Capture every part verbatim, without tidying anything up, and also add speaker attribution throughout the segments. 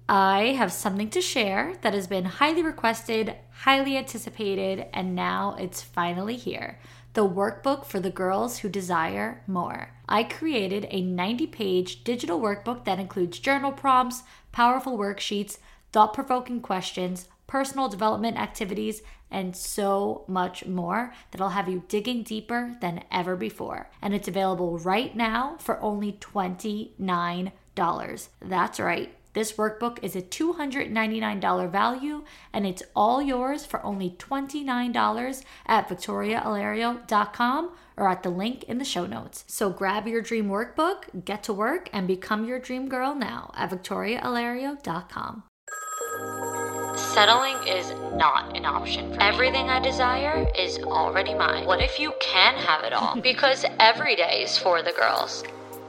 Speaker 1: I have something to share that has been highly requested, highly anticipated, and now it's finally here. The workbook for the girls who desire more. I created a ninety-page digital workbook that includes journal prompts, powerful worksheets, thought-provoking questions, personal development activities, and so much more that'll have you digging deeper than ever before. And it's available right now for only twenty-nine dollars. That's right. This workbook is a two hundred ninety-nine dollars value, and it's all yours for only twenty-nine dollars at victoria alario dot com or at the link in the show notes. So grab your dream workbook, get to work, and become your dream girl now at victoria alario dot com.
Speaker 2: Settling is not an option for me. Everything I desire is already mine. What if you can have it all? Because every day is for the girls.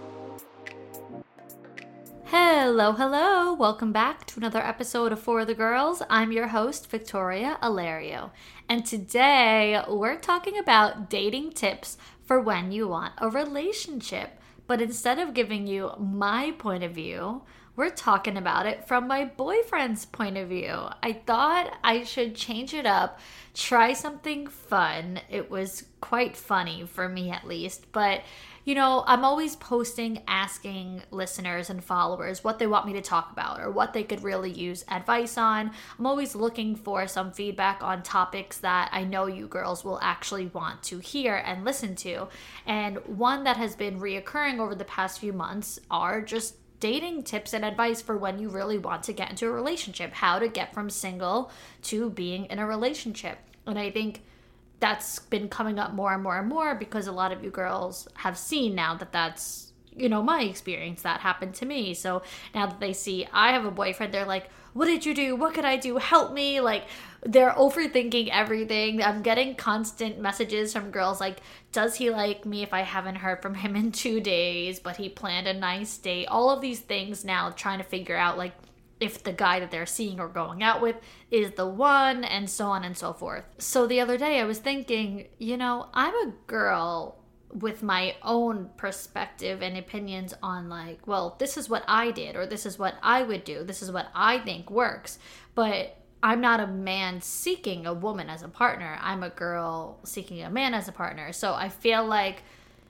Speaker 1: Hello, hello. Welcome back to another episode of For the Girls. I'm your host, Victoria Alario. And today we're talking about dating tips for when you want a relationship. But instead of giving you my point of view, we're talking about it from my boyfriend's point of view. I thought I should change it up, try something fun. It was quite funny for me at least, but you know, I'm always posting, asking listeners and followers what they want me to talk about or what they could really use advice on. I'm always looking for some feedback on topics that I know you girls will actually want to hear and listen to. And one that has been reoccurring over the past few months are just dating tips and advice for when you really want to get into a relationship, how to get from single to being in a relationship. And I think that's been coming up more and more and more because a lot of you girls have seen now that that's, you know, my experience. That happened to me. So now that they see I have a boyfriend, they're like, what did you do? What could I do? Help me. Like, they're overthinking everything. I'm getting constant messages from girls like, does he like me if I haven't heard from him in two days, but he planned a nice date? All of these things now, trying to figure out like if the guy that they're seeing or going out with is the one, and so on and so forth. So the other day I was thinking, you know, I'm a girl with my own perspective and opinions on like, well, this is what I did, or this is what I would do, this is what I think works. But I'm not a man seeking a woman as a partner. I'm a girl seeking a man as a partner. So I feel like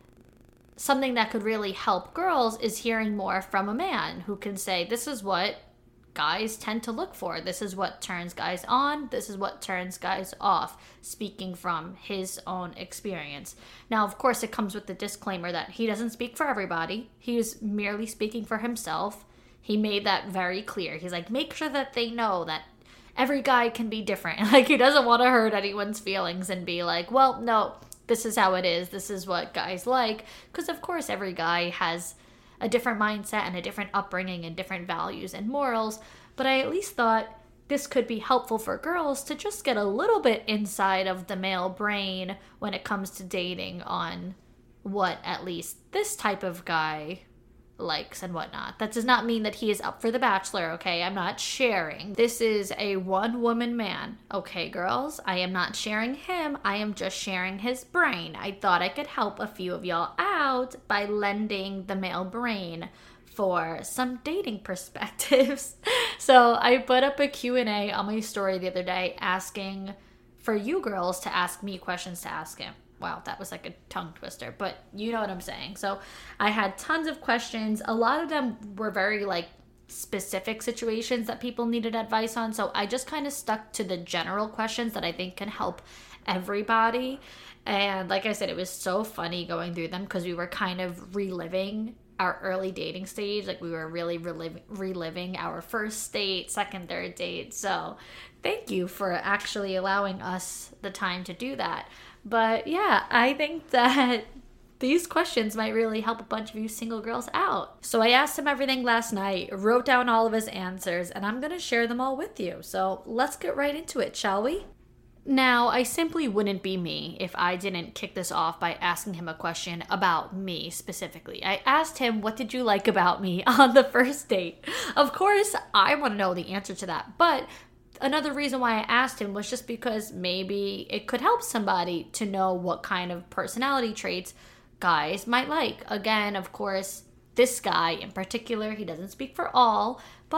Speaker 1: something that could really help girls is hearing more from a man who can say, this is what guys tend to look for. This is what turns guys on. This is what turns guys off, speaking from his own experience. Now, of course, it comes with the disclaimer that he doesn't speak for everybody. He is merely speaking for himself. He made that very clear. He's like, make sure that they know that every guy can be different. Like, he doesn't want to hurt anyone's feelings and be like, well, no, this is how it is. This is what guys like. Because, of course, every guy has a different mindset and a different upbringing and different values and morals, but I at least thought this could be helpful for girls to just get a little bit inside of the male brain when it comes to dating on what at least this type of guy likes and whatnot. That does not mean that he is up for The Bachelor, okay? I'm not sharing. This is a one-woman man, okay, girls? I am not sharing him. I am just sharing his brain. I thought I could help a few of y'all out by lending the male brain for some dating perspectives. So I put up a Q and A on my story the other day asking for you girls to ask me questions to ask him. Wow, that was like a tongue twister, but you know what I'm saying. So I had tons of questions. A lot of them were very like specific situations that people needed advice on. So I just kind of stuck to the general questions that I think can help everybody. And like I said, it was so funny going through them because we were kind of reliving our early dating stage. Like we were really reliving, reliving our first date, second, third date. So thank you for actually allowing us the time to do that. But yeah, I think that these questions might really help a bunch of you single girls out. So I asked him everything last night, wrote down all of his answers, and I'm going to share them all with you. So let's get right into it, shall we? Now, I simply wouldn't be me if I didn't kick this off by asking him a question about me specifically. I asked him, what did you like about me on the first date? Of course, I want to know the answer to that, but another reason why I asked him was just because maybe it could help somebody to know what kind of personality traits guys might like. Again, of course, this guy in particular, he doesn't speak for all, but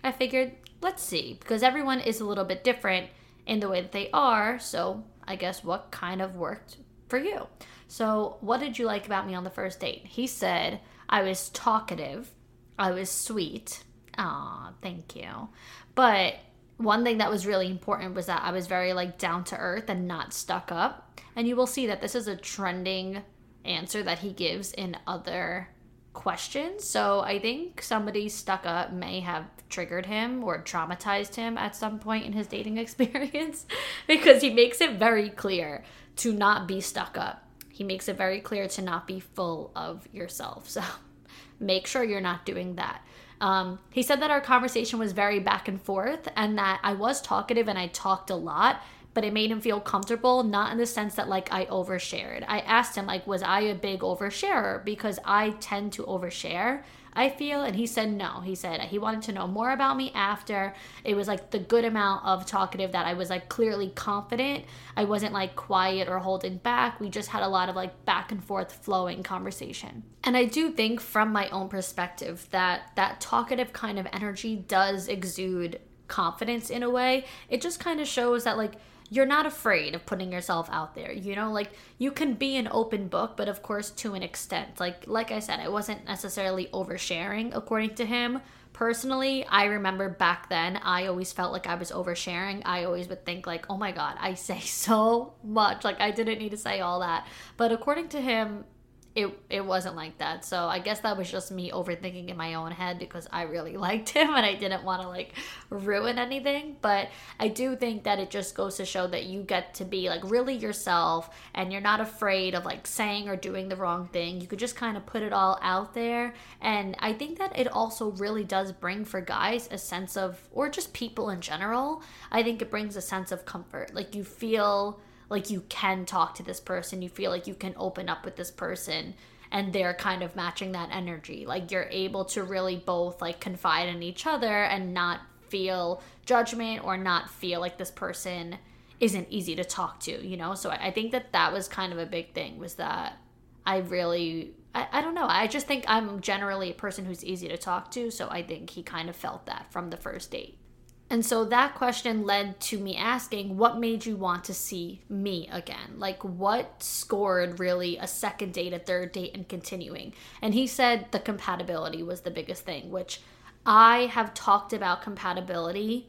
Speaker 1: I figured, let's see, because everyone is a little bit different in the way that they are. So I guess what kind of worked for you? So what did you like about me on the first date? He said I was talkative. I was sweet. Aw, thank you. But one thing that was really important was that I was very like down to earth and not stuck up. And you will see that this is a trending answer that he gives in other questions. So I think somebody stuck up may have triggered him or traumatized him at some point in his dating experience because he makes it very clear to not be stuck up. He makes it very clear to not be full of yourself. So make sure you're not doing that. Um, he said that our conversation was very back and forth and that I was talkative and I talked a lot, but it made him feel comfortable, not in the sense that like I overshared. I asked him like, was I a big oversharer? Because I tend to overshare, I feel. And he said no. He said he wanted to know more about me after. It was like the good amount of talkative that I was like clearly confident. I wasn't like quiet or holding back. We just had a lot of like back and forth flowing conversation. And I do think from my own perspective that that talkative kind of energy does exude confidence in a way. It just kind of shows that like you're not afraid of putting yourself out there, you know, like you can be an open book, but of course to an extent. Like like I said, I wasn't necessarily oversharing according to him. Personally, I remember back then, I always felt like I was oversharing. I always would think like, oh my God, I say so much. Like I didn't need to say all that. But according to him, it it wasn't like that. So I guess that was just me overthinking in my own head because I really liked him and I didn't want to like ruin anything. But I do think that it just goes to show that you get to be like really yourself and you're not afraid of like saying or doing the wrong thing. You could just kind of put it all out there. And I think that it also really does bring for guys a sense of, or just people in general, I think it brings a sense of comfort. Like you feel like you can talk to this person, you feel like you can open up with this person and they're kind of matching that energy. Like you're able to really both like confide in each other and not feel judgment or not feel like this person isn't easy to talk to, you know? So I think that that was kind of a big thing, was that I really, I, I don't know, I just think I'm generally a person who's easy to talk to, so I think he kind of felt that from the first date. And so that question led to me asking, what made you want to see me again? Like what scored really a second date, a third date, and continuing? And he said the compatibility was the biggest thing, which I have talked about compatibility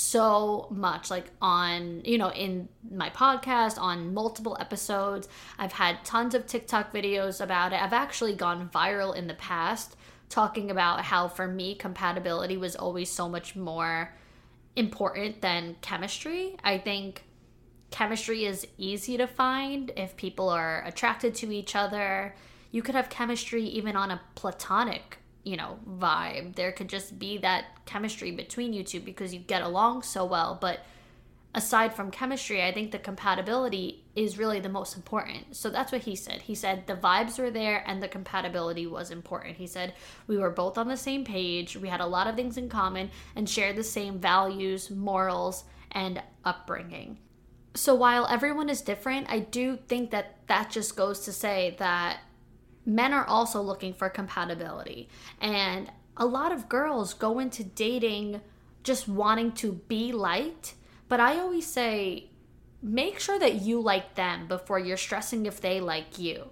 Speaker 1: so much, like on, you know, in my podcast, on multiple episodes. I've had tons of TikTok videos about it. I've actually gone viral in the past talking about how for me, compatibility was always so much more important than chemistry. I think chemistry is easy to find if people are attracted to each other. You could have chemistry even on a platonic, you know, vibe. There could just be that chemistry between you two because you get along so well. But aside from chemistry, I think the compatibility is really the most important. So that's what he said. He said the vibes were there and the compatibility was important. He said we were both on the same page. We had a lot of things in common and shared the same values, morals, and upbringing. So while everyone is different, I do think that that just goes to say that men are also looking for compatibility. And a lot of girls go into dating just wanting to be liked. But I always say, make sure that you like them before you're stressing if they like you.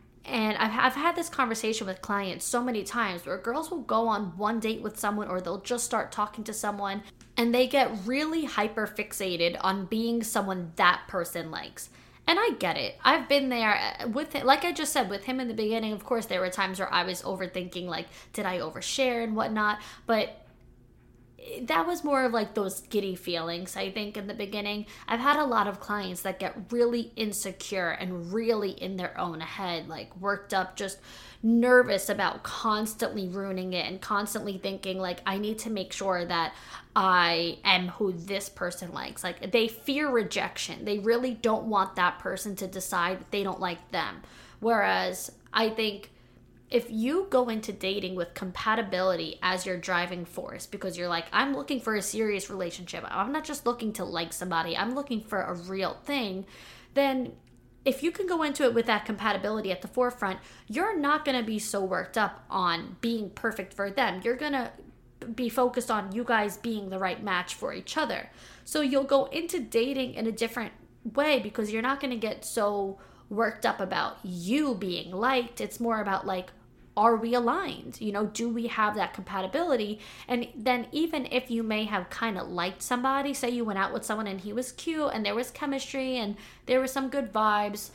Speaker 1: And I've, I've had this conversation with clients so many times where girls will go on one date with someone or they'll just start talking to someone and they get really hyper fixated on being someone that person likes. And I get it. I've been there with him. Like I just said, with him in the beginning, of course, there were times where I was overthinking, like, did I overshare and whatnot? But that was more of like those giddy feelings, I think, in the beginning. I've had a lot of clients that get really insecure and really in their own head, like worked up, just nervous about constantly ruining it and constantly thinking like, I need to make sure that I am who this person likes. Like they fear rejection. They really don't want that person to decide that they don't like them. Whereas I think if you go into dating with compatibility as your driving force, because you're like, I'm looking for a serious relationship, I'm not just looking to like somebody, I'm looking for a real thing, then if you can go into it with that compatibility at the forefront, you're not going to be so worked up on being perfect for them. You're going to be focused on you guys being the right match for each other. So you'll go into dating in a different way because you're not going to get so worked up about you being liked. It's more about like, are we aligned? You know, do we have that compatibility? And then even if you may have kind of liked somebody, say you went out with someone and he was cute and there was chemistry and there were some good vibes,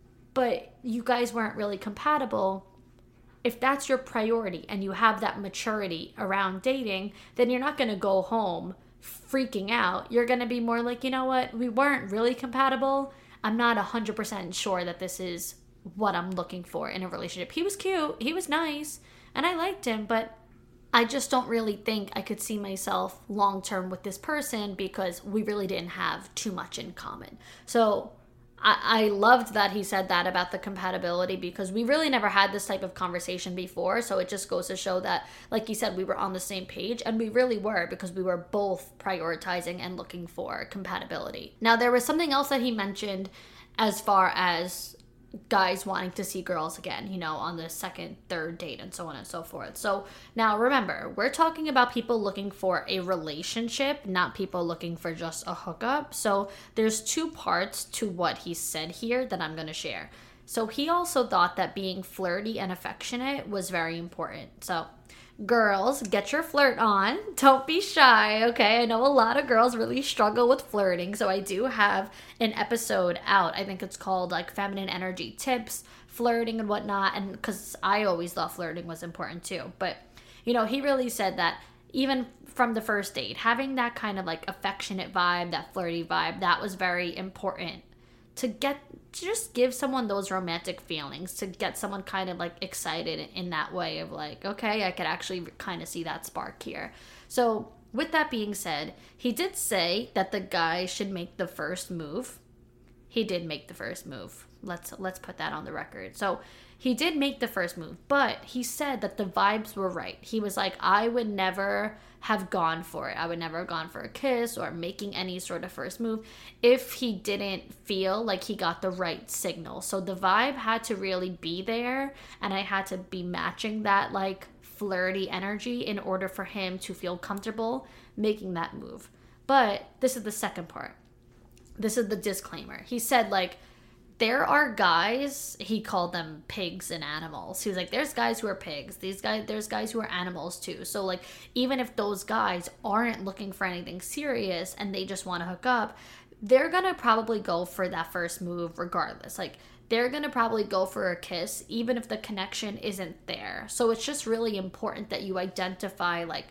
Speaker 1: but you guys weren't really compatible, if that's your priority and you have that maturity around dating, then you're not going to go home freaking out. You're going to be more like, you know what, we weren't really compatible. I'm not one hundred percent sure that this is what I'm looking for in a relationship. He was cute, he was nice, and I liked him, but I just don't really think I could see myself long term with this person because we really didn't have too much in common. So I, I loved that he said that about the compatibility because we really never had this type of conversation before. So it just goes to show that, like you said, we were on the same page, and we really were because we were both prioritizing and looking for compatibility. Now, there was something else that he mentioned as far as guys wanting to see girls again, you know, on the second, third date and so on and so forth. So now remember, we're talking about people looking for a relationship, not people looking for just a hookup. So there's two parts to what he said here that I'm going to share. So he also thought that being flirty and affectionate was very important. So girls, get your flirt on. Don't be shy, okay? I know a lot of girls really struggle with flirting, so I do have an episode out. I think it's called like Feminine Energy Tips, Flirting and whatnot, and because I always thought flirting was important too. But, you know, he really said that even from the first date, having that kind of like affectionate vibe, that flirty vibe, that was very important to get to just give someone those romantic feelings, to get someone kind of like excited in that way of like, okay, I could actually kind of see that spark here. So with that being said, he did say that the guy should make the first move. He did make the first move. Let's let's put that on the record. So he did make the first move, but he said that the vibes were right. He was like, I would never have gone for it. I would never have gone for a kiss or making any sort of first move if he didn't feel like he got the right signal. So the vibe had to really be there, and I had to be matching that like flirty energy in order for him to feel comfortable making that move. But this is the second part. This is the disclaimer. He said like, there are guys, he called them pigs and animals. He was like, there's guys who are pigs. These guys, there's guys who are animals too. So like, even if those guys aren't looking for anything serious and they just want to hook up, they're going to probably go for that first move regardless. Like, they're going to probably go for a kiss even if the connection isn't there. So it's just really important that you identify like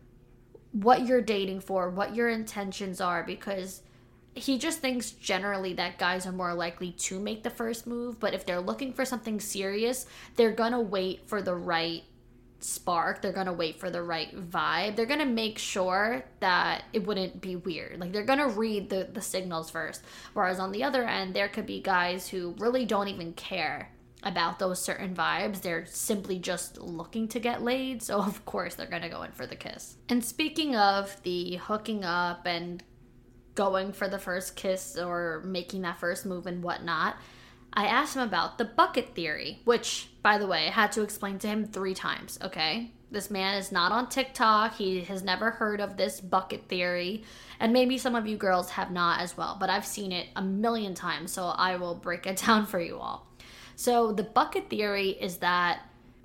Speaker 1: what you're dating for, what your intentions are, because he just thinks generally that guys are more likely to make the first move, but if they're looking for something serious, they're gonna wait for the right spark, they're gonna wait for the right vibe, they're gonna make sure that it wouldn't be weird. Like, they're gonna read the, the signals first. Whereas on the other end, there could be guys who really don't even care about those certain vibes. They're simply just looking to get laid, so of course they're gonna go in for the kiss. And speaking of the hooking up and going for the first kiss or making that first move and whatnot, I asked him about the bucket theory, which, by the way, I had to explain to him three times, okay? This man is not on TikTok. He has never heard of this bucket theory, and maybe some of you girls have not as well, but I've seen it a million times, so I will break it down for you all. So the bucket theory is that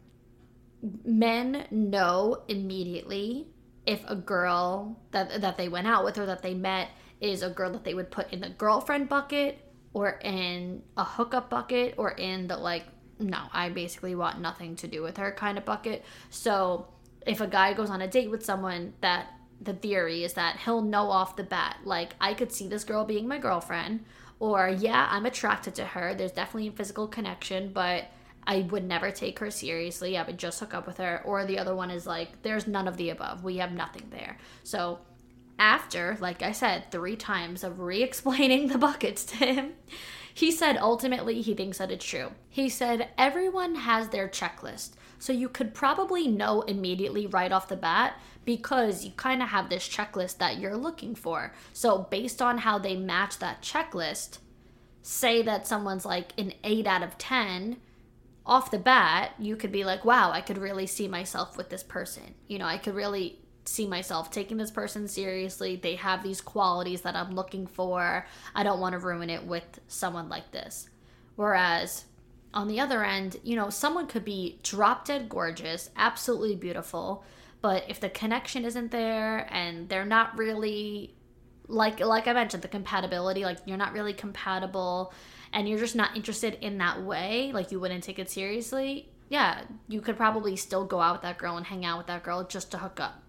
Speaker 1: men know immediately if a girl that that they went out with or that they met is a girl that they would put in the girlfriend bucket or in a hookup bucket or in the like, no, I basically want nothing to do with her kind of bucket. So if a guy goes on a date with someone, that the theory is that he'll know off the bat, like, I could see this girl being my girlfriend, or yeah, I'm attracted to her. There's definitely a physical connection, but I would never take her seriously. I would just hook up with her. Or the other one is like, there's none of the above. We have nothing there. So after, like I said, three times of re-explaining the buckets to him, he said ultimately he thinks that it's true. He said everyone has their checklist. So you could probably know immediately right off the bat because you kind of have this checklist that you're looking for. So based on how they match that checklist, say that someone's like an eight out of ten, off the bat, you could be like, wow, I could really see myself with this person. You know, I could really see myself taking this person seriously. They have these qualities that I'm looking for. I don't want to ruin it with someone like this. Whereas on the other end, you know, someone could be drop dead gorgeous, absolutely beautiful, but if the connection isn't there and they're not really, like like I mentioned, the compatibility, like you're not really compatible and you're just not interested in that way, like you wouldn't take it seriously, yeah, you could probably still go out with that girl and hang out with that girl just to hook up.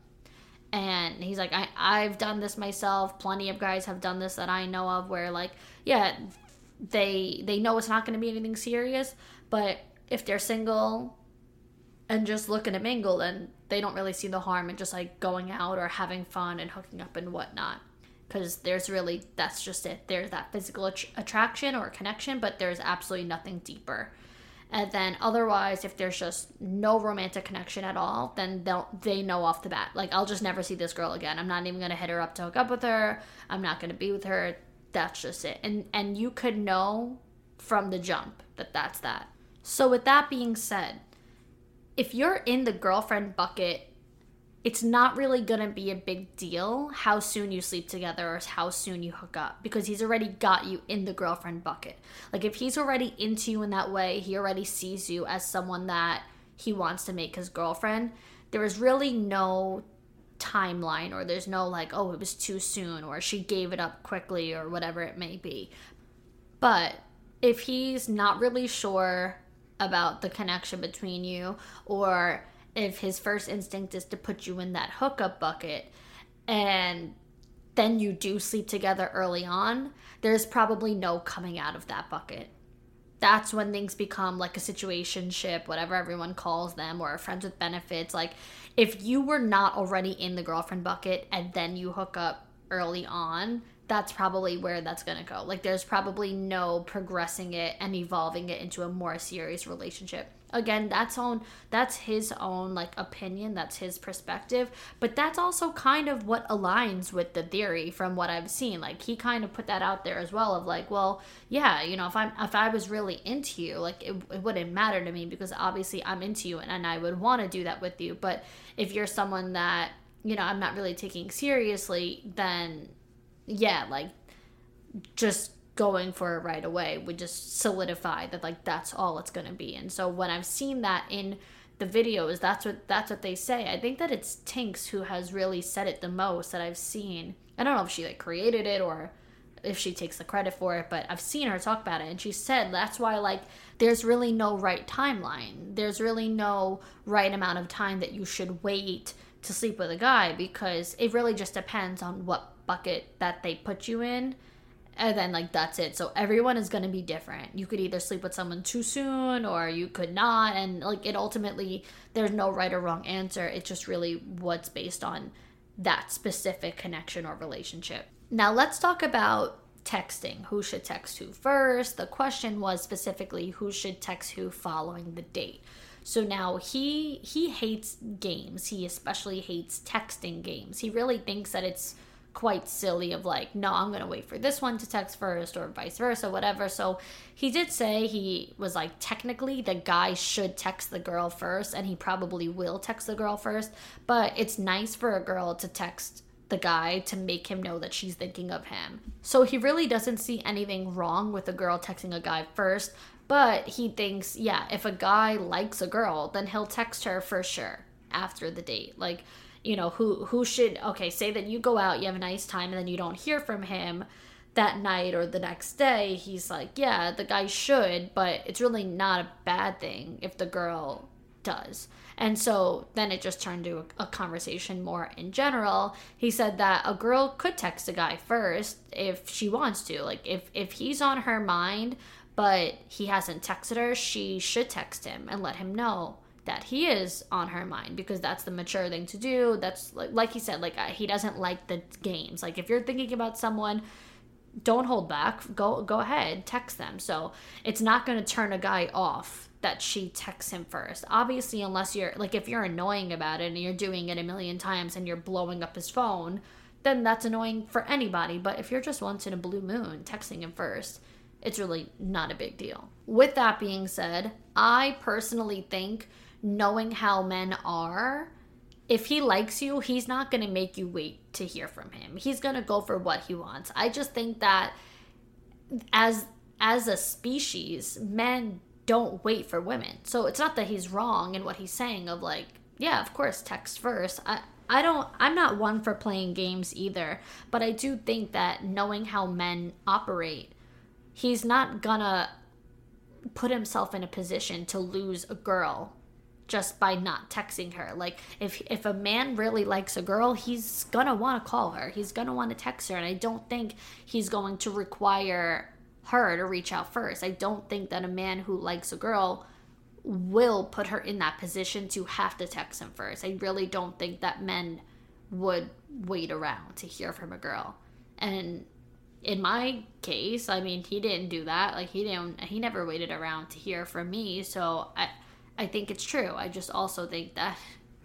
Speaker 1: And he's like, I, I've done this myself. Plenty of guys have done this that I know of where, like, yeah, they they know it's not going to be anything serious, but if they're single and just looking to mingle, then they don't really see the harm in just like going out or having fun and hooking up and whatnot, because there's really, that's just it, there's that physical att- attraction or connection, but there's absolutely nothing deeper. And then otherwise, if there's just no romantic connection at all, then they'll they know off the bat, like, I'll just never see this girl again. I'm not even going to hit her up to hook up with her. I'm not going to be with her. That's just it. And and you could know from the jump that that's that. So with that being said, if you're in the girlfriend bucket, it's not really going to be a big deal how soon you sleep together or how soon you hook up, because he's already got you in the girlfriend bucket. Like, if he's already into you in that way, he already sees you as someone that he wants to make his girlfriend, there is really no timeline, or there's no like, oh, it was too soon, or she gave it up quickly, or whatever it may be. But if he's not really sure about the connection between you, or if his first instinct is to put you in that hookup bucket, and then you do sleep together early on, there's probably no coming out of that bucket. That's when things become like a situationship, whatever everyone calls them, or friends with benefits. Like, if you were not already in the girlfriend bucket and then you hook up early on, that's probably where that's going to go. Like, there's probably no progressing it and evolving it into a more serious relationship. Again, that's own that's his own like opinion, that's his perspective, but that's also kind of what aligns with the theory from what I've seen. Like, he kind of put that out there as well of like, well, yeah, you know, if I'm if I was really into you, like it, it wouldn't matter to me, because obviously I'm into you and, and I would want to do that with you. But if you're someone that, you know, I'm not really taking seriously, then yeah, like just going for it right away would just solidify that like that's all it's gonna be. And so when I've seen that in the videos, that's what that's what they say. I think that it's Tinks who has really said it the most that I've seen. I don't know if she like created it or if she takes the credit for it, but I've seen her talk about it, and she said that's why like there's really no right timeline. There's really no right amount of time that you should wait to sleep with a guy, because it really just depends on what bucket that they put you in. And then, like, that's it. So everyone is going to be different. You could either sleep with someone too soon or you could not. And, like, it ultimately, there's no right or wrong answer. It's just really what's based on that specific connection or relationship. Now, let's talk about texting. Who should text who first? The question was specifically who should text who following the date. So now he he hates games. He especially hates texting games. He really thinks that it's quite silly of like, no, I'm gonna wait for this one to text first, or vice versa, whatever. So he did say he was like, technically the guy should text the girl first, and he probably will text the girl first, but it's nice for a girl to text the guy to make him know that she's thinking of him. So he really doesn't see anything wrong with a girl texting a guy first, but he thinks, yeah, if a guy likes a girl, then he'll text her for sure after the date. Like, you know, who who should, okay, say that you go out, you have a nice time, and then you don't hear from him that night or the next day. He's like, yeah, the guy should, but it's really not a bad thing if the girl does. And so then it just turned to a, a conversation more in general. He said that a girl could text a guy first if she wants to. Like, if, if he's on her mind, but he hasn't texted her, she should text him and let him know that he is on her mind, because that's the mature thing to do. That's like, like he said, like, he doesn't like the games. Like, if you're thinking about someone, don't hold back. Go go ahead, text them. So it's not going to turn a guy off that she texts him first. Obviously, unless you're like, if you're annoying about it and you're doing it a million times and you're blowing up his phone, then that's annoying for anybody. But if you're just once in a blue moon texting him first, it's really not a big deal. With that being said, I personally think, knowing how men are, if he likes you, he's not going to make you wait to hear from him. He's going to go for what he wants. I just think that as as a species, men don't wait for women. So it's not that he's wrong in what he's saying of like, yeah, of course, text first. I I don't I'm not one for playing games either, but I do think that knowing how men operate, he's not gonna put himself in a position to lose a girl just by not texting her. Like, if if a man really likes a girl, he's gonna want to call her. He's gonna want to text her. And I don't think he's going to require her to reach out first. I don't think that a man who likes a girl will put her in that position to have to text him first. I really don't think that men would wait around to hear from a girl. And in my case, I mean, he didn't do that. Like, he didn't, he never waited around to hear from me. So I, I think it's true. I just also think that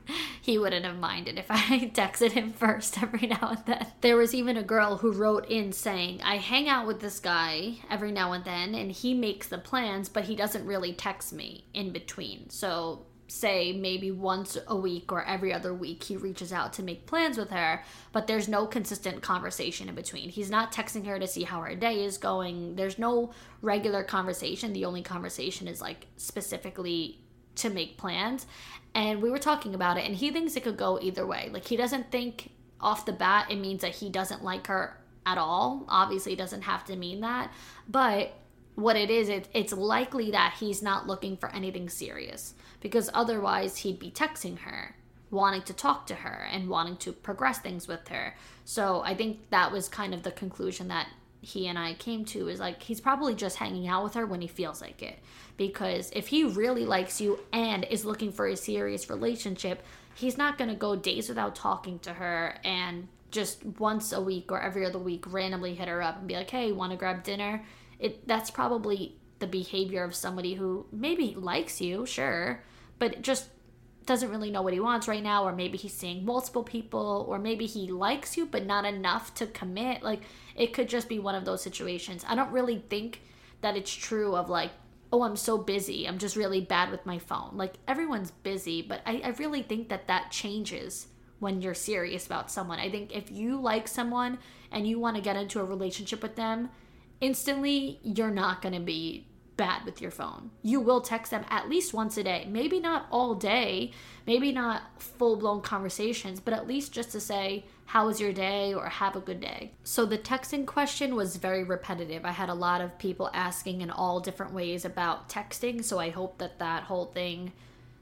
Speaker 1: he wouldn't have minded if I texted him first every now and then. There was even a girl who wrote in saying, I hang out with this guy every now and then, and he makes the plans, but he doesn't really text me in between. So say maybe once a week or every other week he reaches out to make plans with her, but there's no consistent conversation in between. He's not texting her to see how her day is going. There's no regular conversation. The only conversation is like specifically to make plans. And we were talking about it, and he thinks it could go either way. Like, he doesn't think off the bat it means that he doesn't like her at all. Obviously, it doesn't have to mean that. But what it is, it, it's likely that he's not looking for anything serious, because otherwise he'd be texting her, wanting to talk to her and wanting to progress things with her. So I think that was kind of the conclusion that he and I came to, is like, he's probably just hanging out with her when he feels like it. Because if he really likes you and is looking for a serious relationship, he's not going to go days without talking to her and just once a week or every other week randomly hit her up and be like, hey, want to grab dinner? It that's probably the behavior of somebody who maybe likes you, sure, but just doesn't really know what he wants right now. Or maybe he's seeing multiple people, or maybe he likes you but not enough to commit. Like, it could just be one of those situations. I don't really think that it's true of like, oh, I'm so busy, I'm just really bad with my phone. Like, everyone's busy, but I, I really think that that changes when you're serious about someone. I think if you like someone and you want to get into a relationship with them, instantly you're not going to be bad with your phone. You will text them at least once a day. Maybe not all day, maybe not full-blown conversations, but at least just to say, how was your day, or have a good day. So the texting question was very repetitive. I had a lot of people asking in all different ways about texting, so I hope that that whole thing,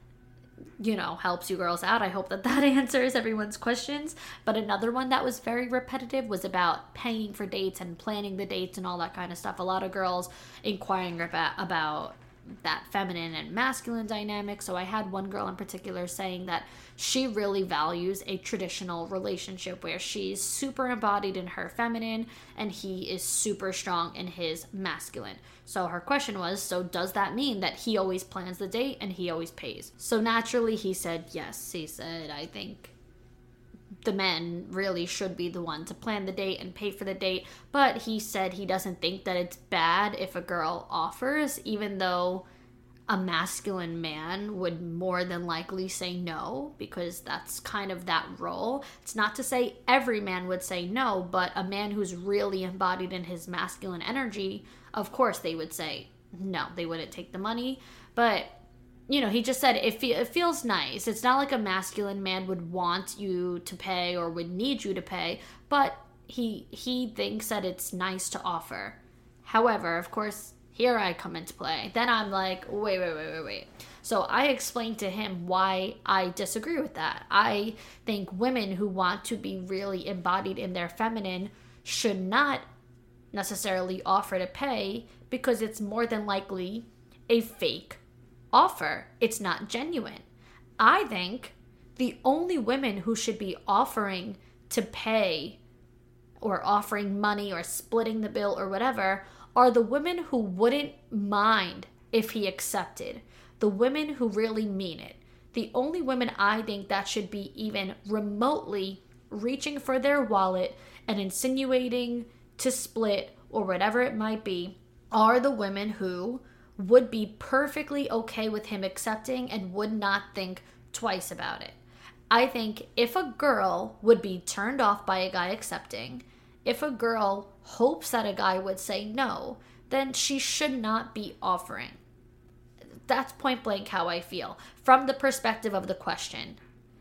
Speaker 1: you know, helps you girls out. I hope that that answers everyone's questions. But another one that was very repetitive was about paying for dates and planning the dates and all that kind of stuff. A lot of girls inquiring about about that feminine and masculine dynamic. So I had one girl in particular saying that she really values a traditional relationship where she's super embodied in her feminine and he is super strong in his masculine. So her question was, so does that mean that he always plans the date and he always pays? So naturally he said yes. He said, I think the men really should be the one to plan the date and pay for the date. But he said he doesn't think that it's bad if a girl offers, even though a masculine man would more than likely say no, because that's kind of that role. It's not to say every man would say no, but a man who's really embodied in his masculine energy, of course they would say no. They wouldn't take the money. But you know, he just said it, fe- it feels nice. It's not like a masculine man would want you to pay or would need you to pay, but he he thinks that it's nice to offer. However, of course, here I come into play. Then I'm like, wait, wait, wait, wait, wait. So I explained to him why I disagree with that. I think women who want to be really embodied in their feminine should not necessarily offer to pay, because it's more than likely a fake offer. It's not genuine. I think the only women who should be offering to pay or offering money or splitting the bill or whatever are the women who wouldn't mind if he accepted. The women who really mean it. The only women I think that should be even remotely reaching for their wallet and insinuating to split or whatever it might be are the women who would be perfectly okay with him accepting and would not think twice about it. I think if a girl would be turned off by a guy accepting, if a girl hopes that a guy would say no, then she should not be offering. That's point blank how I feel from the perspective of the question.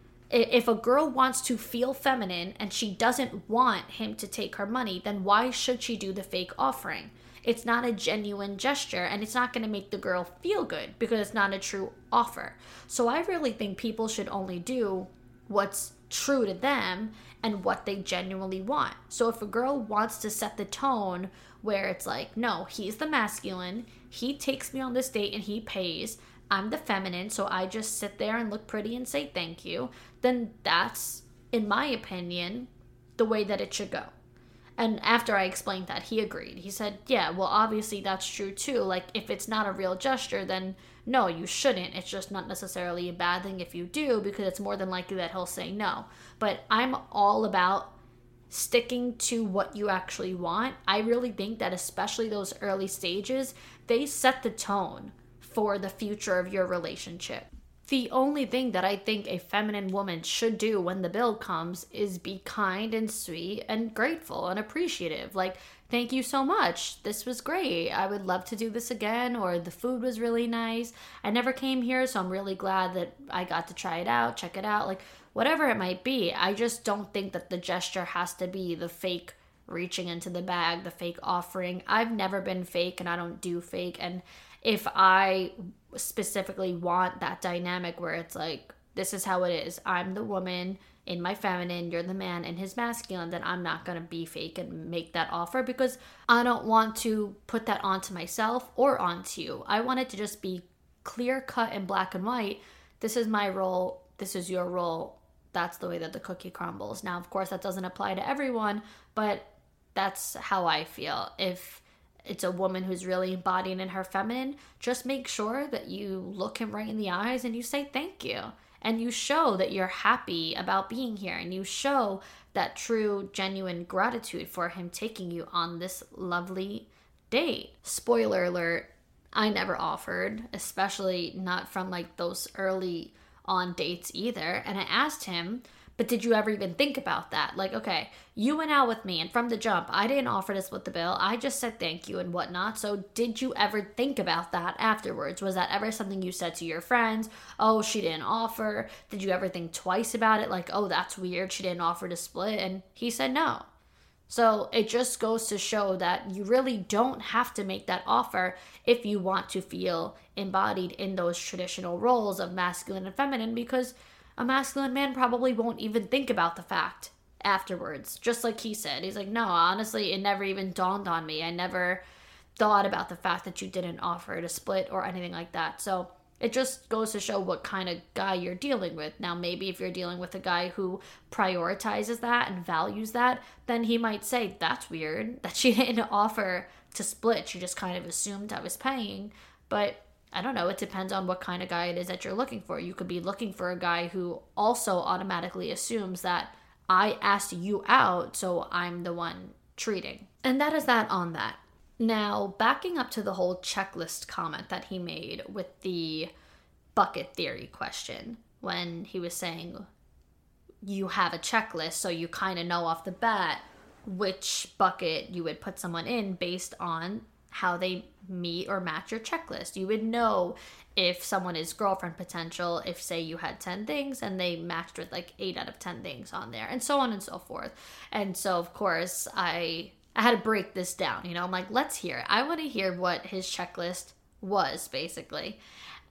Speaker 1: If a girl wants to feel feminine and she doesn't want him to take her money, then why should she do the fake offering? It's not a genuine gesture, and it's not going to make the girl feel good because it's not a true offer. So I really think people should only do what's true to them and what they genuinely want. So if a girl wants to set the tone where it's like, no, he's the masculine, he takes me on this date and he pays, I'm the feminine, so I just sit there and look pretty and say thank you, then that's, in my opinion, the way that it should go. And after I explained that, he agreed. He said, yeah, well, obviously that's true too. Like, if it's not a real gesture, then no, you shouldn't. It's just not necessarily a bad thing if you do, because it's more than likely that he'll say no. But I'm all about sticking to what you actually want. I really think that especially those early stages, they set the tone for the future of your relationship. The only thing that I think a feminine woman should do when the bill comes is be kind and sweet and grateful and appreciative. Like, thank you so much. This was great. I would love to do this again. Or the food was really nice. I never came here, so I'm really glad that I got to try it out, check it out. Like, whatever it might be. I just don't think that the gesture has to be the fake reaching into the bag, the fake offering. I've never been fake and I don't do fake. And if I specifically want that dynamic where it's like, this is how it is, I'm the woman in my feminine, you're the man in his masculine, then I'm not going to be fake and make that offer, because I don't want to put that onto myself or onto you. I want it to just be clear cut and black and white. This is my role, this is your role, that's the way that the cookie crumbles. Now, of course, that doesn't apply to everyone, but that's how I feel. If it's a woman who's really embodied in her feminine, just make sure that you look him right in the eyes and you say thank you. And you show that you're happy about being here. And you show that true, genuine gratitude for him taking you on this lovely date. Spoiler alert, I never offered, especially not from like those early on dates either. And I asked him, but did you ever even think about that? Like, okay, you went out with me and from the jump, I didn't offer to split the bill. I just said thank you and whatnot. So did you ever think about that afterwards? Was that ever something you said to your friends? Oh, she didn't offer. Did you ever think twice about it? Like, oh, that's weird. She didn't offer to split. And he said no. So it just goes to show that you really don't have to make that offer if you want to feel embodied in those traditional roles of masculine and feminine, because a masculine man probably won't even think about the fact afterwards. Just like he said, he's like, no, honestly, it never even dawned on me. I never thought about the fact that you didn't offer to split or anything like that. So it just goes to show what kind of guy you're dealing with. Now, maybe if you're dealing with a guy who prioritizes that and values that, then he might say, that's weird that she didn't offer to split. She just kind of assumed I was paying. But I don't know, it depends on what kind of guy it is that you're looking for. You could be looking for a guy who also automatically assumes that I asked you out, so I'm the one treating. And that is that on that. Now, backing up to the whole checklist comment that he made with the bucket theory question, when he was saying you have a checklist, so you kind of know off the bat which bucket you would put someone in based on how they meet or match your checklist. You would know if someone is girlfriend potential if, say, you had ten things and they matched with like eight out of ten things on there, and so on and so forth. And so, of course, I I had to break this down. You know, I'm like, let's hear it. I want to hear what his checklist was, basically.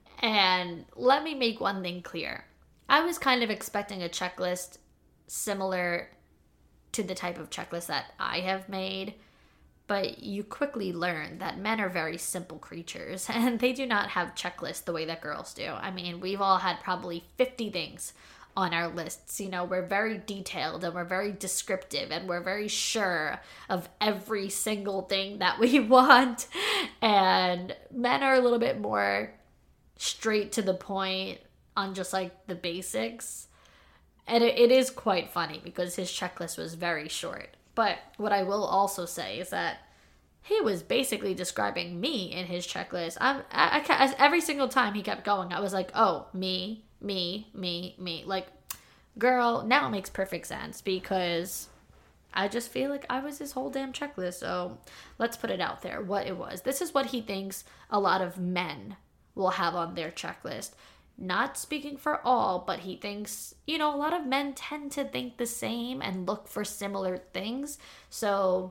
Speaker 1: And let me make one thing clear. I was kind of expecting a checklist similar to the type of checklist that I have made. But you quickly learn that men are very simple creatures and they do not have checklists the way that girls do. I mean, we've all had probably fifty things on our lists. You know, we're very detailed and we're very descriptive and we're very sure of every single thing that we want. And men are a little bit more straight to the point on just like the basics. And it, it is quite funny because his checklist was very short. But what I will also say is that he was basically describing me in his checklist. I'm, I, I, every single time he kept going, I was like, oh, me, me, me, me. Like, girl, now it makes perfect sense because I just feel like I was his whole damn checklist. So let's put it out there what it was. This is what he thinks a lot of men will have on their checklist. Not speaking for all, but he thinks, you know, a lot of men tend to think the same and look for similar things. So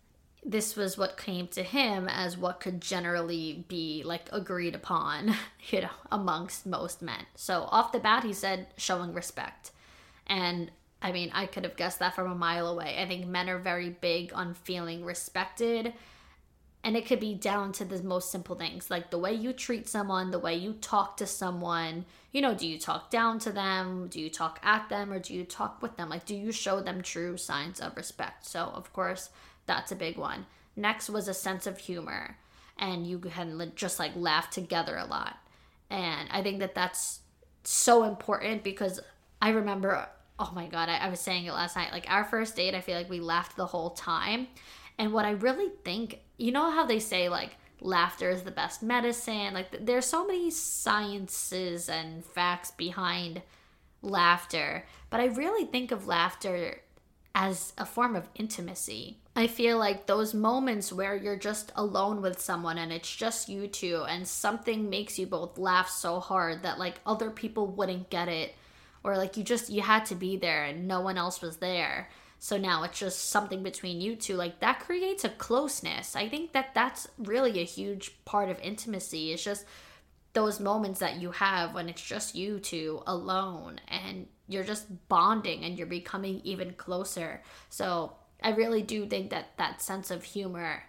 Speaker 1: this was what came to him as what could generally be like agreed upon, you know, amongst most men. So off the bat, he said showing respect. And I mean, I could have guessed that from a mile away. I think men are very big on feeling respected. And it could be down to the most simple things, like the way you treat someone, the way you talk to someone. You know, do you talk down to them? Do you talk at them? Or do you talk with them? Like, do you show them true signs of respect? So, of course, that's a big one. Next was a sense of humor. And you can just, like, laugh together a lot. And I think that that's so important because I remember, oh my God, I, I was saying it last night. Like, our first date, I feel like we laughed the whole time. And what I really think, you know how they say, like, laughter is the best medicine? Like, there's so many sciences and facts behind laughter. But I really think of laughter as a form of intimacy. I feel like those moments where you're just alone with someone and it's just you two and something makes you both laugh so hard that, like, other people wouldn't get it. Or, like, you just, you had to be there and no one else was there. So now it's just something between you two. Like, that creates a closeness. I think that that's really a huge part of intimacy. It's just those moments that you have when it's just you two alone and you're just bonding and you're becoming even closer. So I really do think that that sense of humor,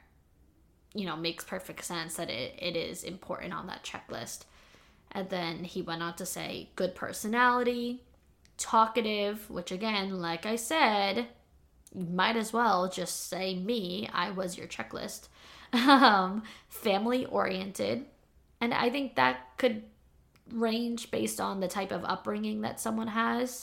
Speaker 1: you know, makes perfect sense that it, it is important on that checklist. And then he went on to say good personality, talkative, which again, like I said, you might as well just say me. I was your checklist. Um, family oriented. And I think that could range based on the type of upbringing that someone has.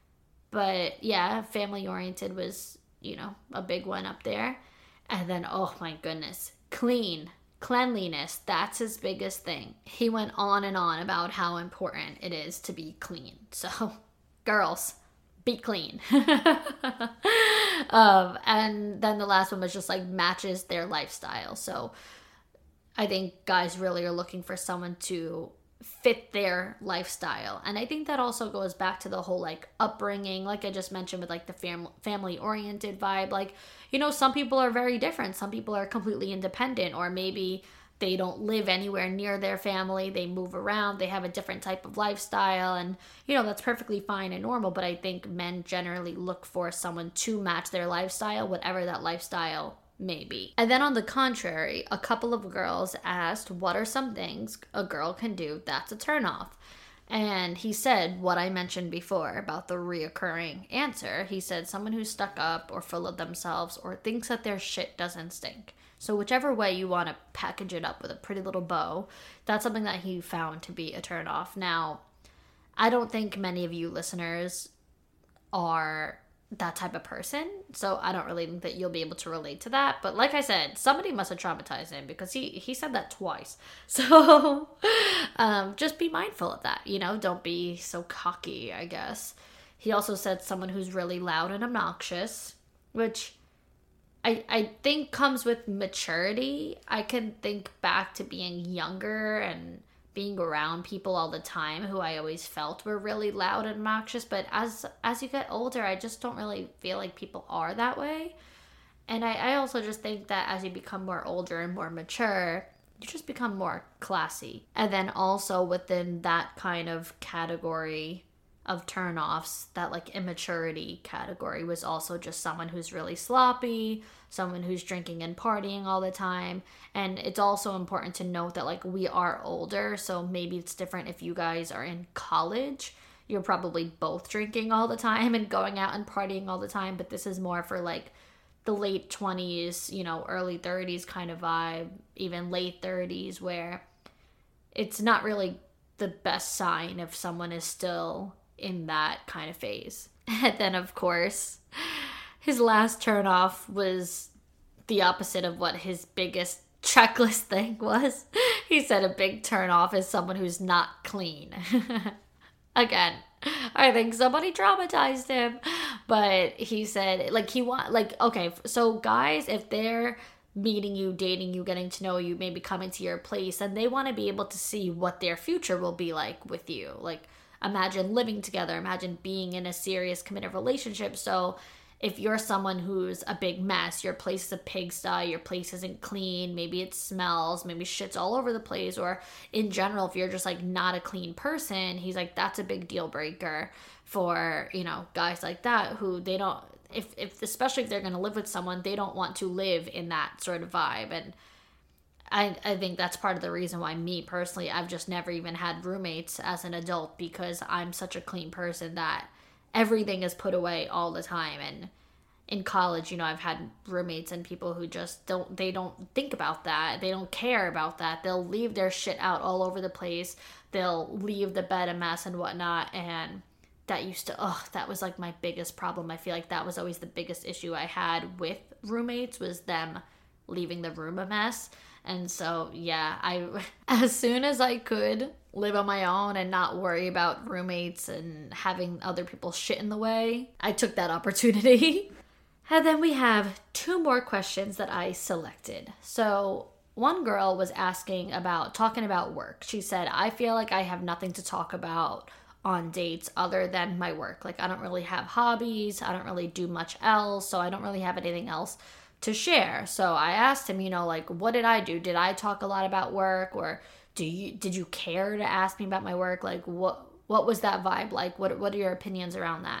Speaker 1: But yeah, family oriented was, you know, a big one up there. And then, oh my goodness, clean. Cleanliness, that's his biggest thing. He went on and on about how important it is to be clean. So, girls, be clean. um, and then the last one was just like matches their lifestyle. So I think guys really are looking for someone to fit their lifestyle. And I think that also goes back to the whole like upbringing, like I just mentioned with like the fam- family oriented vibe. Like, you know, some people are very different. Some people are completely independent, or maybe they don't live anywhere near their family. They move around. They have a different type of lifestyle. And, you know, that's perfectly fine and normal. But I think men generally look for someone to match their lifestyle, whatever that lifestyle may be. And then on the contrary, a couple of girls asked, what are some things a girl can do that's a turnoff? And he said what I mentioned before about the reoccurring answer. He said someone who's stuck up or full of themselves or thinks that their shit doesn't stink. So whichever way you want to package it up with a pretty little bow, that's something that he found to be a turnoff. Now, I don't think many of you listeners are that type of person, so I don't really think that you'll be able to relate to that. But like I said, somebody must have traumatized him because he he said that twice. So um just be mindful of that, you know, don't be so cocky, I guess. He also said someone who's really loud and obnoxious, which I I think comes with maturity. I can think back to being younger and being around people all the time who I always felt were really loud and obnoxious. But as as you get older, I just don't really feel like people are that way. And I, I also just think that as you become more older and more mature, you just become more classy. And then also within that kind of category of turnoffs, that like immaturity category was also just someone who's really sloppy, someone who's drinking and partying all the time. And it's also important to note that like we are older, so maybe it's different if you guys are in college. You're probably both drinking all the time and going out and partying all the time, but this is more for like the late twenties, you know, early thirties kind of vibe, even late thirties, where it's not really the best sign if someone is still in that kind of phase. And then of course his last turnoff was the opposite of what his biggest checklist thing was. He said a big turnoff is someone who's not clean. Again, I think somebody traumatized him. But he said, like, he want, like, okay, so guys, if they're meeting you, dating you, getting to know you, maybe coming to your place, and they want to be able to see what their future will be like with you. Like, imagine living together, imagine being in a serious, committed relationship. So if you're someone who's a big mess, your place is a pigsty, your place isn't clean, maybe it smells, maybe shit's all over the place, or in general, if you're just like not a clean person, he's like, that's a big deal breaker for, you know, guys like that who they don't, if, if especially if they're going to live with someone, they don't want to live in that sort of vibe. And I, I think that's part of the reason why me personally, I've just never even had roommates as an adult, because I'm such a clean person that everything is put away all the time. And in college, you know, I've had roommates and people who just don't, they don't think about that. They don't care about that. They'll leave their shit out all over the place. They'll leave the bed a mess and whatnot. And that used to, oh, that was like my biggest problem. I feel like that was always the biggest issue I had with roommates, was them leaving the room a mess. And so, yeah, I, as soon as I could live on my own and not worry about roommates and having other people shit in the way, I took that opportunity. And then we have two more questions that I selected. So one girl was asking about, talking about work. She said, I feel like I have nothing to talk about on dates other than my work. Like, I don't really have hobbies. I don't really do much else. So I don't really have anything else to share. So I asked him, you know, like, what did I do? Did I talk a lot about work, or do you did you care to ask me about my work? Like, what what was that vibe like? What what are your opinions around that?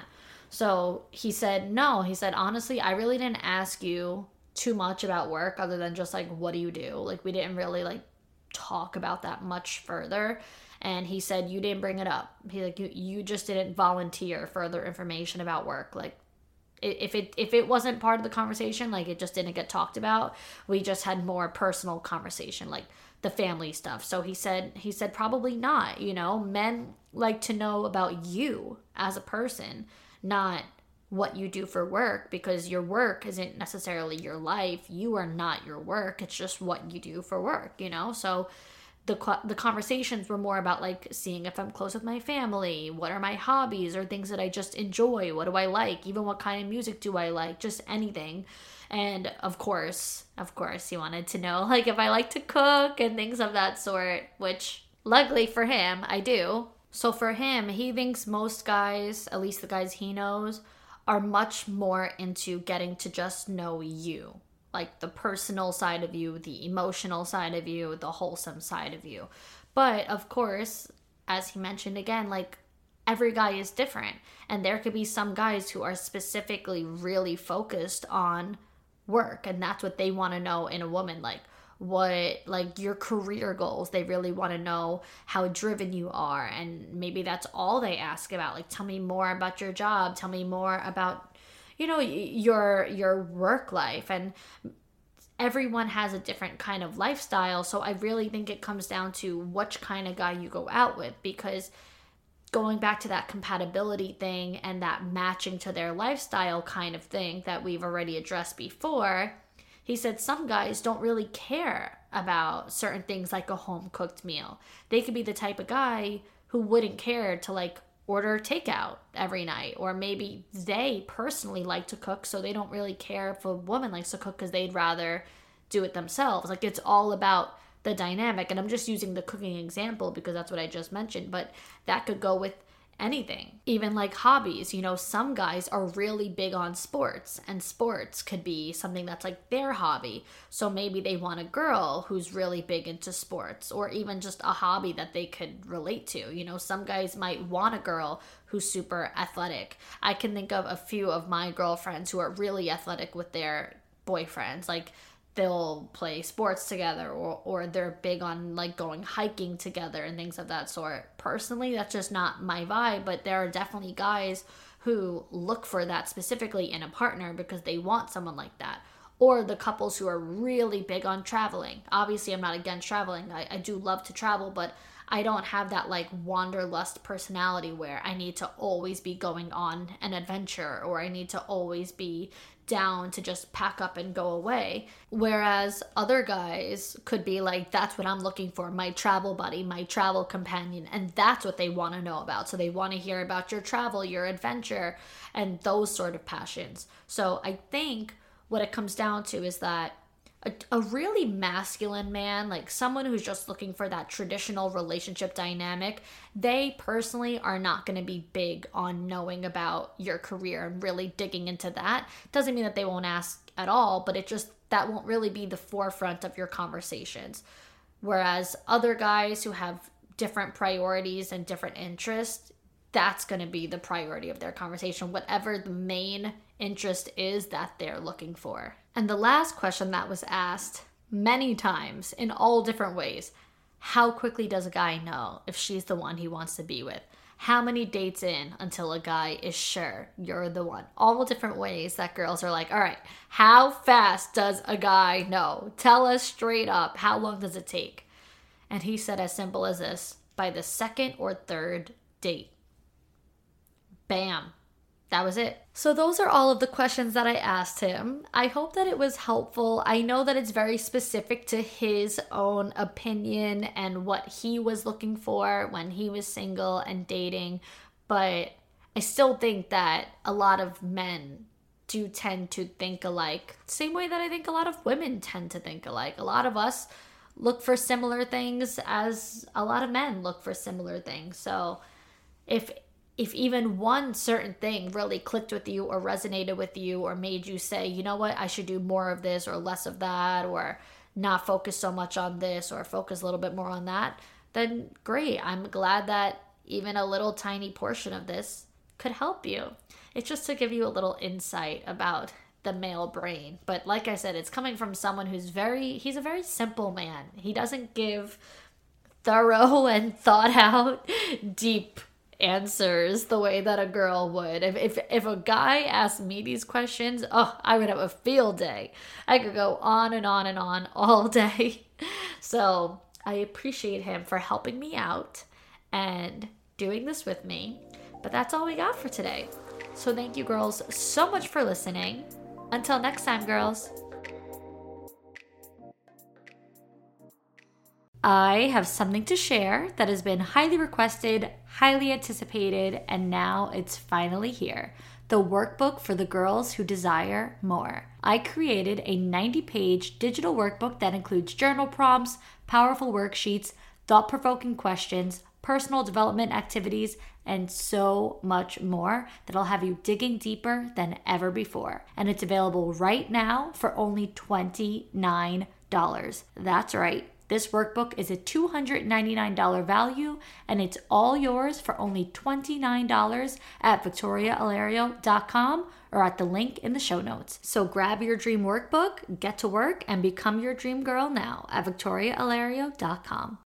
Speaker 1: So he said, no, he said, honestly, I really didn't ask you too much about work other than just like, what do you do? Like, we didn't really like talk about that much further. And he said, you didn't bring it up. He like, you, you just didn't volunteer further information about work. Like, if it if it wasn't part of the conversation, like it just didn't get talked about, we just had more personal conversation, like the family stuff. So he said he said probably not. You know, men like to know about you as a person, not what you do for work, because your work isn't necessarily your life. You are not your work. It's just what you do for work, you know? So the the conversations were more about like seeing if I'm close with my family, what are my hobbies or things that I just enjoy, what do I like, even what kind of music do I like, just anything. And of course, of course, he wanted to know like if I like to cook and things of that sort, which luckily for him, I do. So for him, he thinks most guys, at least the guys he knows, are much more into getting to just know you. Like the personal side of you, the emotional side of you, the wholesome side of you. But of course, as he mentioned again, like every guy is different. And there could be some guys who are specifically really focused on work. And that's what they want to know in a woman. Like what, like your career goals. They really want to know how driven you are. And maybe that's all they ask about. Like, tell me more about your job. Tell me more about, you know, your your work life. And everyone has a different kind of lifestyle. So I really think it comes down to which kind of guy you go out with, because going back to that compatibility thing and that matching to their lifestyle kind of thing that we've already addressed before, he said some guys don't really care about certain things like a home cooked meal. They could be the type of guy who wouldn't care to like order takeout every night, or maybe they personally like to cook, so they don't really care if a woman likes to cook because they'd rather do it themselves. Like, it's all about the dynamic. And I'm just using the cooking example because that's what I just mentioned, but that could go with anything. Even like hobbies, you know, some guys are really big on sports, and sports could be something that's like their hobby. So maybe they want a girl who's really big into sports, or even just a hobby that they could relate to. You know, some guys might want a girl who's super athletic. I can think of a few of my girlfriends who are really athletic with their boyfriends. Like, they'll play sports together, or, or they're big on like going hiking together and things of that sort. Personally, that's just not my vibe, but there are definitely guys who look for that specifically in a partner because they want someone like that. Or the couples who are really big on traveling. Obviously, I'm not against traveling. I, I do love to travel, but I don't have that like wanderlust personality where I need to always be going on an adventure or I need to always be down to just pack up and go away. Whereas other guys could be like, that's what I'm looking for, my travel buddy, my travel companion. And that's what they want to know about. So they want to hear about your travel, your adventure, and those sort of passions. So I think what it comes down to is that A, a really masculine man, like someone who's just looking for that traditional relationship dynamic, they personally are not going to be big on knowing about your career and really digging into that. Doesn't mean that they won't ask at all, but it just, that won't really be the forefront of your conversations. Whereas other guys who have different priorities and different interests, that's going to be the priority of their conversation, whatever the main interest is that they're looking for. And the last question that was asked many times in all different ways, how quickly does a guy know if she's the one he wants to be with? How many dates in until a guy is sure you're the one? All different ways that girls are like, all right, how fast does a guy know? Tell us straight up, how long does it take? And he said as simple as this, by the second or third date. Bam. That was it. So those are all of the questions that I asked him. I hope that it was helpful. I know that it's very specific to his own opinion and what he was looking for when he was single and dating, but I still think that a lot of men do tend to think alike, same way that I think a lot of women tend to think alike. A lot of us look for similar things as a lot of men look for similar things. So if If even one certain thing really clicked with you or resonated with you or made you say, you know what, I should do more of this or less of that or not focus so much on this or focus a little bit more on that, then great. I'm glad that even a little tiny portion of this could help you. It's just to give you a little insight about the male brain. But like I said, it's coming from someone who's very, he's a very simple man. He doesn't give thorough and thought out, deep answers the way that a girl would. If, if if a guy asked me these questions, oh, I would have a field day. I could go on and on and on all day. So I appreciate him for helping me out and doing this with me. But that's all we got for today. So thank you, girls, so much for listening. Until next time, girls. I have something to share that has been highly requested, highly anticipated, and now it's finally here. The workbook for the girls who desire more. I created a ninety-page digital workbook that includes journal prompts, powerful worksheets, thought-provoking questions, personal development activities, and so much more that'll have you digging deeper than ever before. And it's available right now for only twenty-nine dollars. That's right. This workbook is a two hundred ninety-nine dollars value, and it's all yours for only twenty-nine dollars at victoria alario dot com or at the link in the show notes. So grab your dream workbook, get to work, and become your dream girl now at victoria alario dot com.